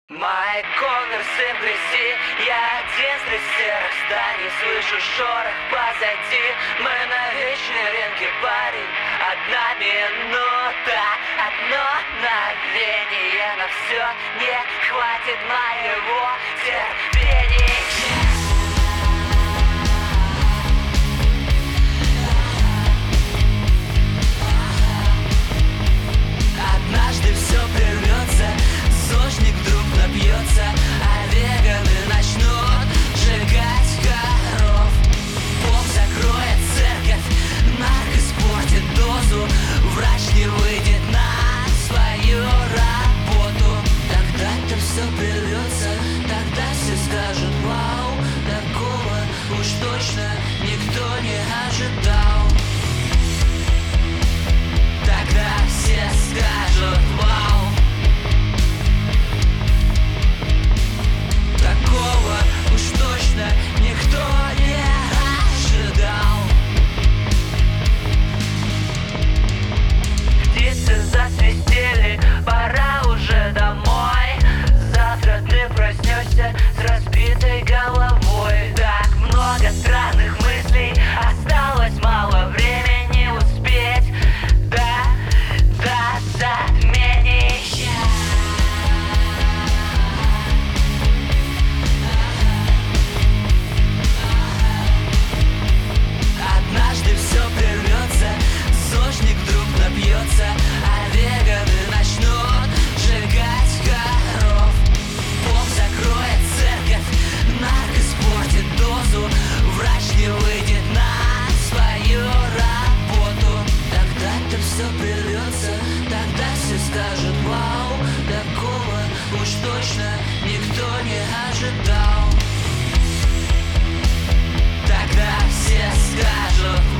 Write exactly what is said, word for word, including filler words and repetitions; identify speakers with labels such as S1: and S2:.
S1: Мои конверсы в грязи, я один среди серых зданий. Слышу шорох позади, мы на вечеринке, парень. Одна минута, одно мгновение, на все не хватит моего терпения. Однажды все прервется, зожник вдруг напьется, а веганы начнут сжигать коров. Бог закроет церковь, нарк испортит дозу, врач не выйдет на свою работу. Тогда-то все прервется, тогда все скажут: вау, такого уж точно никто не ожидал. Тогда все скажут: вау, такого уж точно никто не ожидал. Птицы засвистели, пора уже домой. Завтра ты проснешься с разбитой головой. Так много странных мыслей, осталось мало времени успеть до, до затмения. Однажды все прервется, зожник вдруг напьется, а веганы начнут сжигать коров. Бог закроет церковь, нарк испортит дозу, врач не выйдет на свою работу. Тогда-то все прервется, тогда все скажут: вау, такого уж точно никто не ожидал. Тогда все скажут: